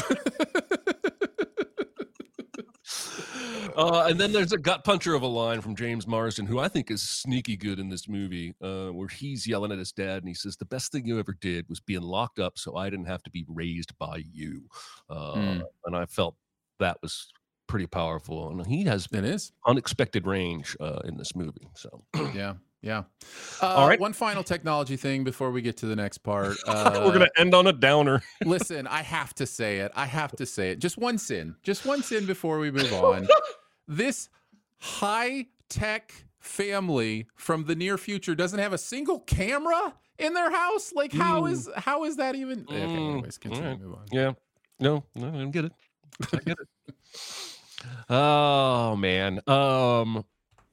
Uh, and then there's a gut puncher of a line from James Marsden, who I think is sneaky good in this movie, uh, where he's yelling at his dad and he says, "The best thing you ever did was being locked up so I didn't have to be raised by you." Uh, Mm. And I felt that was pretty powerful. And he has It is. unexpected range uh, in this movie. So, Yeah. Yeah. Uh, All right. One final technology thing before we get to the next part. Uh, we're going to end on a downer. Listen, I have to say it. I have to say it. Just one sin. Just one sin before we move on. This high-tech family from the near future doesn't have a single camera in their house. Like, how Mm. is how is that even? Okay, anyways, continue. All right. Move on. Yeah. No, no, I don't get it. I get it. Oh, man. Um,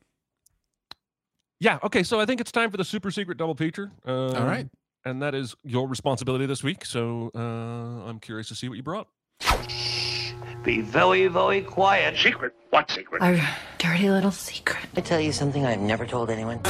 yeah. Okay. So I think it's time for the super secret double feature. Um, All right. And that is your responsibility this week. So uh, I'm curious to see what you brought. Be very, very quiet. Secret? What secret? Our dirty little secret. I tell you something I've never told anyone.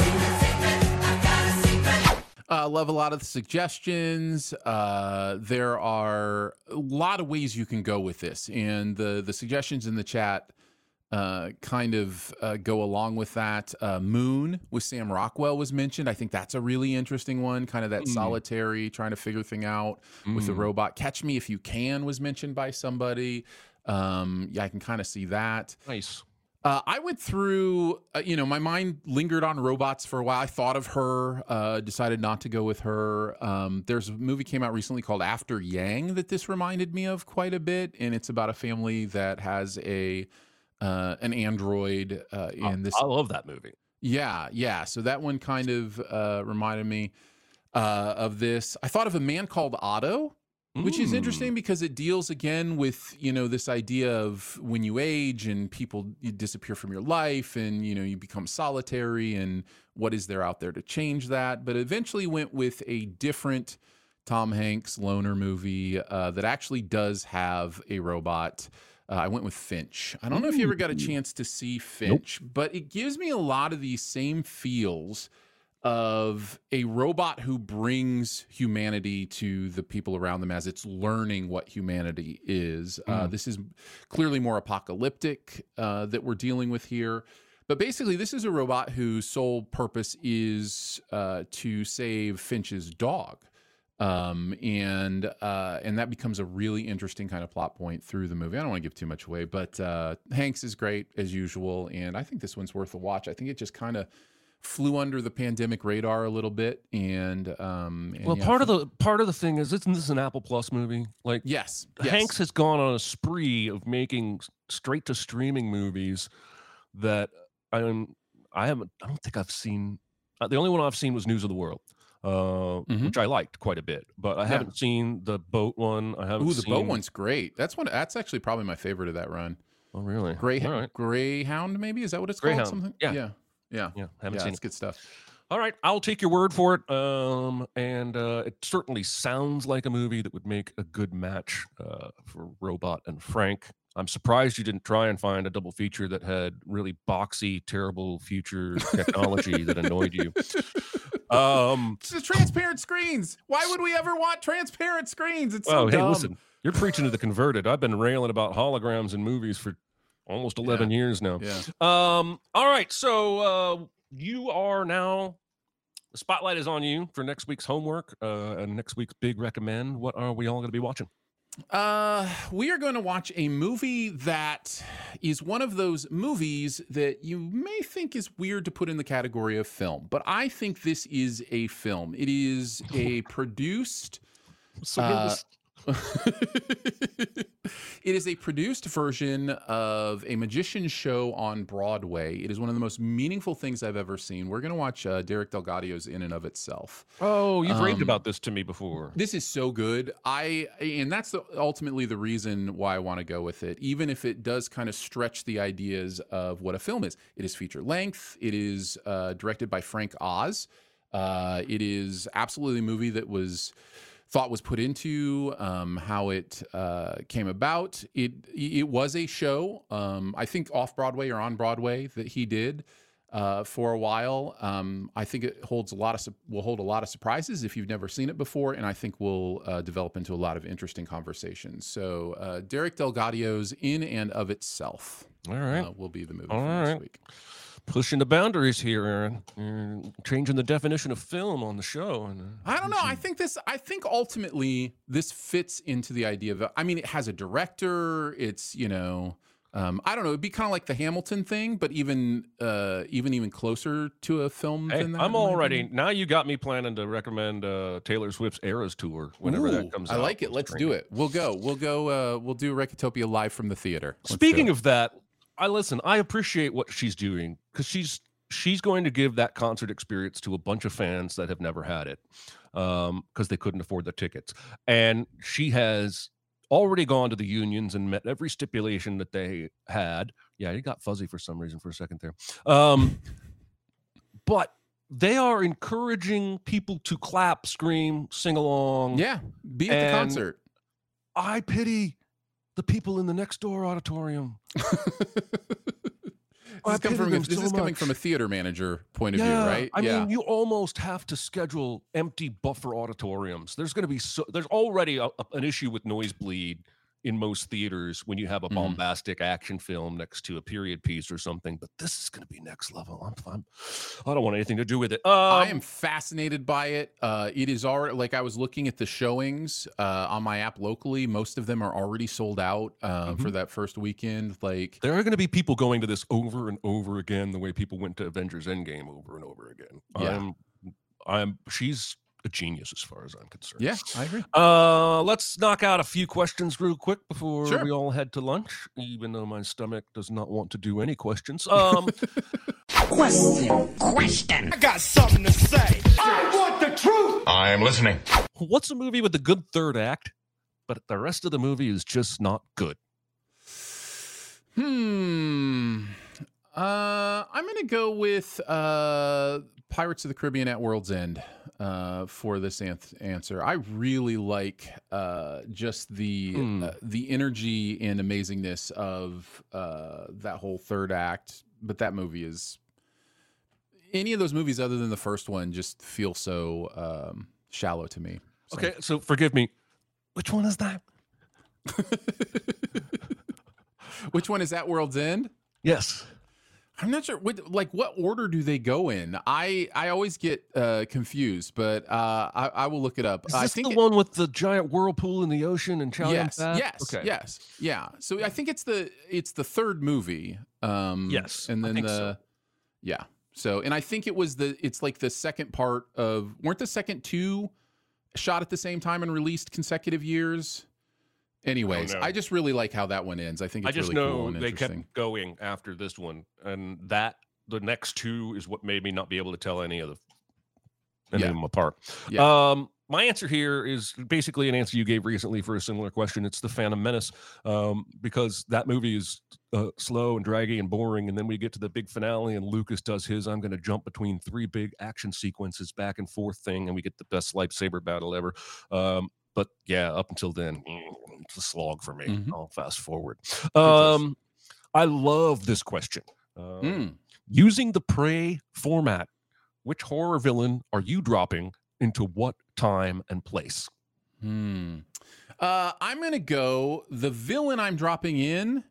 Uh, love a lot of the suggestions. Uh, there are a lot of ways you can go with this, and the the suggestions in the chat uh, kind of uh, go along with that. Uh, Moon with Sam Rockwell was mentioned. I think that's a really interesting one. Kind of that Mm. solitary, trying to figure thing out with the Mm. robot. Catch Me If You Can was mentioned by somebody. Um, yeah, I can kind of see that. Nice. Uh, I went through, uh, you know, my mind lingered on robots for a while. I thought of her, uh, decided not to go with her. Um, there's a movie came out recently called After Yang that this reminded me of quite a bit, and it's about a family that has a uh, an android uh, in this. I love that movie. Yeah, yeah. So that one kind of uh, reminded me uh, of this. I thought of A Man Called Otto, which is Mm. interesting because it deals again with, you know, this idea of when you age and people you disappear from your life and, you know, you become solitary and what is there out there to change that. But eventually went with a different Tom Hanks loner movie uh, that actually does have a robot. Uh, I went with Finch. I don't know if you ever got a chance to see Finch, but it gives me a lot of these same feels of a robot who brings humanity to the people around them as it's learning what humanity is. Uh, this is clearly more apocalyptic uh, that we're dealing with here. But basically, this is a robot whose sole purpose is uh, to save Finch's dog. Um, and uh, and that becomes a really interesting kind of plot point through the movie. I don't want to give too much away, but uh, Hanks is great as usual. And I think this one's worth a watch. I think it just kind of flew under the pandemic radar a little bit, and, um, and Well, yeah, part of the part of the thing is, isn't this an Apple Plus movie? Like, yes, yes. Hanks has gone on a spree of making straight to streaming movies that I'm I haven't I don't think I've seen. Uh, the only one I've seen was News of the World, uh, Mhm. which I liked quite a bit, but I Yeah. haven't seen the boat one. I haven't Ooh, the seen boat one's great. That's one. That's actually probably my favorite of that run. Oh, really? Gray, All right. Greyhound, maybe is that what it's Greyhound. called? Something? Yeah. yeah, yeah. Yeah, haven't yeah, seen it's it. good stuff. All right, I'll take your word for it. Um, and uh, it certainly sounds like a movie that would make a good match uh, for Robot and Frank. I'm surprised you didn't try and find a double feature that had really boxy, terrible future technology that annoyed you. Um, It's the transparent screens. Why would we ever want transparent screens? It's well, so hey, dumb. listen, you're preaching to the converted. I've been railing about holograms in movies for almost eleven years now. Yeah. Um, all right, so uh, you are now. The spotlight is on you for next week's homework uh, and next week's big recommend. What are we all going to be watching? Uh, we are going to watch a movie that is one of those movies that you may think is weird to put in the category of film, but I think this is a film. It is a produced. So Uh, it is a produced version of a magician's show on Broadway. It is one of the most meaningful things I've ever seen. We're going to watch uh, Derek Delgadio's In and of Itself. oh, you've raved Um, about this to me before. This is so good. I and that's the, ultimately the reason why I want to go with it, even if it does kind of stretch the ideas of what a film is. It is feature length. It is uh, directed by Frank Oz. Uh, it is absolutely a movie that was thought was put into, um, how it uh, came about. It it was a show, um, I think off Broadway or on Broadway that he did uh, for a while. Um, I think it holds a lot of su- will hold a lot of surprises if you've never seen it before, and I think will uh, develop into a lot of interesting conversations. So uh, Derek DelGaudio's In and of Itself, all right, uh, will be the movie all for right. next week. Pushing the boundaries here, Aaron. You're changing the definition of film on the show. And, uh, I don't know. I think this. I think ultimately this fits into the idea of. I mean, it has a director. It's you know. Um, I don't know. It'd be kind of like the Hamilton thing, but even uh, even even closer to a film hey, than that. I'm already now. You got me planning to recommend uh, Taylor Swift's Eras tour whenever Ooh, that comes I out. I like it. Let's do it. We'll go. We'll go. Uh, we'll do Recotopia live from the theater. Let's Speaking of that, I listen. I appreciate what she's doing because she's she's going to give that concert experience to a bunch of fans that have never had it um, because they couldn't afford the tickets, and she has already gone to the unions and met every stipulation that they had. Yeah, you got fuzzy for some reason for a second there. Um, but they are encouraging people to clap, scream, sing along. Yeah, be at the concert. I pity the people in the next door auditorium. This, is, from, this so is coming from a theater manager point of yeah, view, right? I yeah. mean, you almost have to schedule empty buffer auditoriums. There's going to be so there's already a, a, an issue with nosebleed in most theaters when you have a bombastic mm. action film next to a period piece or something. But this is going to be next level. I'm, I'm I don't want anything to do with it. Um, I am fascinated by it. Uh, it is already like I was looking at the showings uh, on my app locally. Most of them are already sold out uh, mm-hmm. for that first weekend. Like there are going to be people going to this over and over again, the way people went to Avengers Endgame over and over again. Yeah. I'm, I'm. She's a genius as far as I'm concerned. Yeah, I agree. Uh, let's knock out a few questions real quick before sure. we all head to lunch, even though my stomach does not want to do any questions. Um, question, question. I got something to say. I want the truth. I am listening. What's a movie with a good third act, but the rest of the movie is just not good? Hmm. Uh, I'm going to go with uh, Pirates of the Caribbean at World's End uh, for this an- answer. I really like uh, just the mm. uh, the energy and amazingness of uh, that whole third act. But that movie is any of those movies other than the first one just feel so um, shallow to me. So. Okay, so forgive me. Which one is that? Which one is At World's End? Yes. I'm not sure. What, like, what order do they go in? I I always get uh, confused, but uh, I, I will look it up. Is I this think the it, one with the giant whirlpool in the ocean and Chow yes, Yun-fat? yes, okay. yes, yeah. So I think it's the it's the third movie. Um, yes, and then I think the so. yeah. So and I think it was the it's like the second part of weren't the second two shot at the same time and released consecutive years. Anyways, I, I just really like how that one ends. I think it's I just really know cool and they interesting. kept going after this one, and that the next two is what made me not be able to tell any of the any yeah. of them apart. Yeah. Um, my answer here is basically an answer you gave recently for a similar question. It's The Phantom Menace, um, because that movie is uh, slow and draggy and boring, and then we get to the big finale, and Lucas does his "I'm going to jump between three big action sequences back and forth" thing, and we get the best lightsaber battle ever. Um, But yeah, up until then, it's a slog for me. Mm-hmm. I'll fast forward. Um, I love this question. Um, mm. Using the Prey format, which horror villain are you dropping into what time and place? Hmm. Uh, I'm going to go. The villain I'm dropping in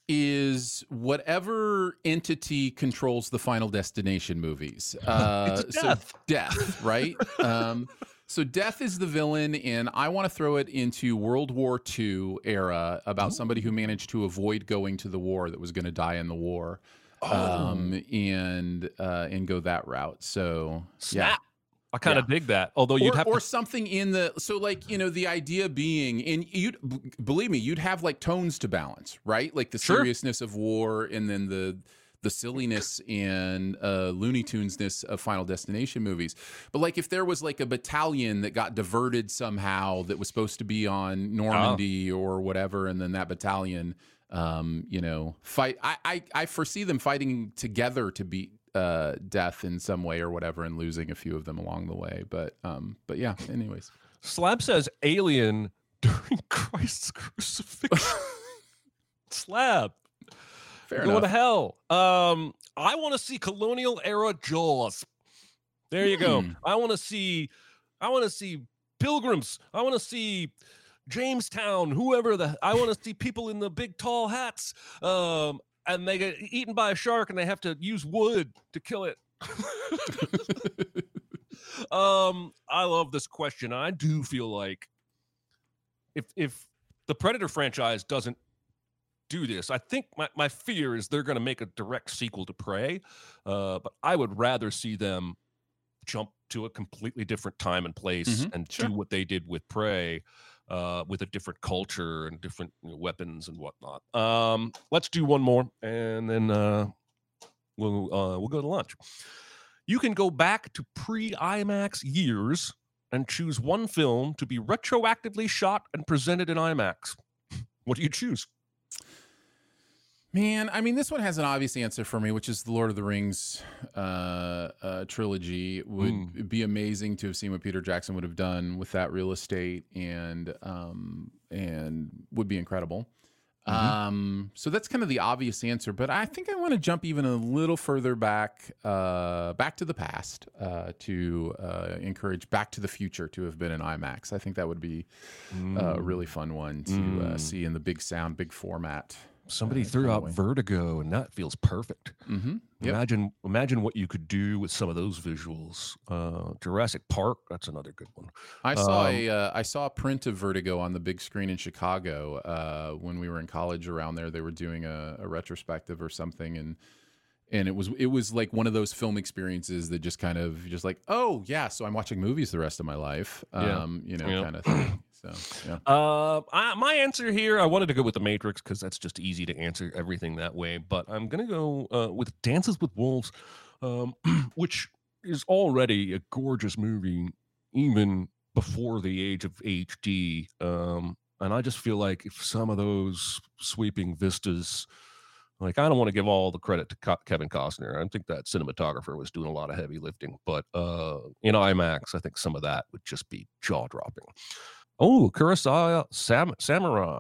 is whatever entity controls the Final Destination movies. Uh, it's death. So death, right? um, So death is the villain, and I want to throw it into World War Two era about Ooh. somebody who managed to avoid going to the war that was going to die in the war, oh. um, and uh, and go that route. So Snap. yeah, I kind of yeah. dig that. Although you'd or, have or to... something in the so like you know the idea being, and you believe me, you'd have like tones to balance, right? Like the sure. seriousness of war, and then the. the silliness and uh, Looney Tunes-ness of Final Destination movies. But like if there was like a battalion that got diverted somehow that was supposed to be on Normandy oh. or whatever, and then that battalion, um, you know, fight. I, I, I foresee them fighting together to beat uh, death in some way or whatever and losing a few of them along the way. But um, but yeah, anyways. Slab says Alien during Christ's crucifixion. Slab. Fair Go enough. to hell. Um, I want to see colonial era Jaws. There you go. Hmm. I want to see. I want to see Pilgrims. I want to see Jamestown. Whoever the. I want to see people in the big tall hats. Um, and they get eaten by a shark, and they have to use wood to kill it. um, I love this question. I do feel like if if the Predator franchise doesn't do this, I think my, my fear is they're going to make a direct sequel to Prey, uh, but I would rather see them jump to a completely different time and place Mhm, and sure. do what they did with Prey, uh, with a different culture and different you know, weapons and whatnot. Um, let's do one more, and then uh, we'll uh, we'll go to lunch. You can go back to pre-IMAX years and choose one film to be retroactively shot and presented in IMAX. What do you choose? Man, I mean, this one has an obvious answer for me, which is the Lord of the Rings uh, uh, trilogy. Would Mm. be amazing to have seen what Peter Jackson would have done with that real estate, and um, and would be incredible. Mm-hmm. Um, so that's kind of the obvious answer, but I think I want to jump even a little further back, uh, back to the past, uh, to uh, encourage Back to the Future to have been in IMAX. I think that would be uh, a really fun one to uh, Mm. see in the big sound, big format. Somebody Uh, threw kinda out way. Vertigo, and that feels perfect. Mm-hmm. Yep. Imagine, imagine what you could do with some of those visuals. Uh, Jurassic Park, that's another good one. I saw Um, a uh, I saw a print of Vertigo on the big screen in Chicago uh, when we were in college. Around there, they were doing a, a retrospective or something, and and it was it was like one of those film experiences that just kind of just like, oh yeah, so I'm watching movies the rest of my life, Yeah. um, you know, Yeah. kind of thing. So yeah, Uh, I, my answer here, I wanted to go with The Matrix because that's just easy to answer everything that way. But I'm gonna go uh, with Dances with Wolves, um, which is already a gorgeous movie, even before the age of H D. Um, and I just feel like if some of those sweeping vistas, like I don't want to give all the credit to Co- Kevin Costner. I think that cinematographer was doing a lot of heavy lifting, but uh, in IMAX, I think some of that would just be jaw dropping. Oh, Kurosawa Sam- Samurai.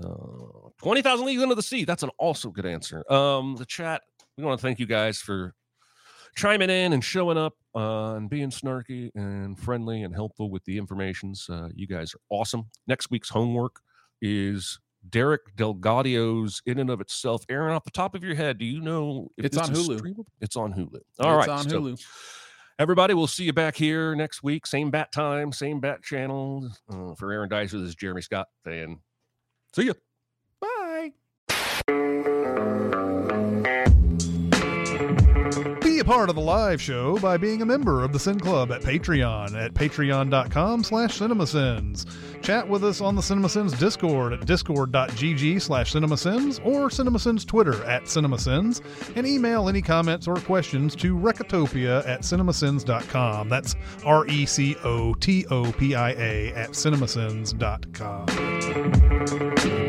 Uh, twenty thousand Leagues Under the Sea. That's an also good answer. Um, the chat, we want to thank you guys for chiming in and showing up uh, and being snarky and friendly and helpful with the informations. Uh, you guys are awesome. Next week's homework is Derek Delgadio's In and of Itself. Aaron, off the top of your head, do you know if It's this on is Hulu. streamable? It's on Hulu. All right. it's on so- Hulu. Everybody, we'll see you back here next week. Same bat time, same bat channel. Uh, for Aaron Dicer, this is Jeremy Scott. And see ya. Bye. Be a part of the live show by being a member of the Sin Club at Patreon at patreon.com slash cinemasins. Chat with us on the CinemaSins Discord at discord.gg slash cinemasins or CinemaSins Twitter at cinemasins, and email any comments or questions to recotopia at cinemasins dot com. That's R E C O T O P I A at cinemasins dot com.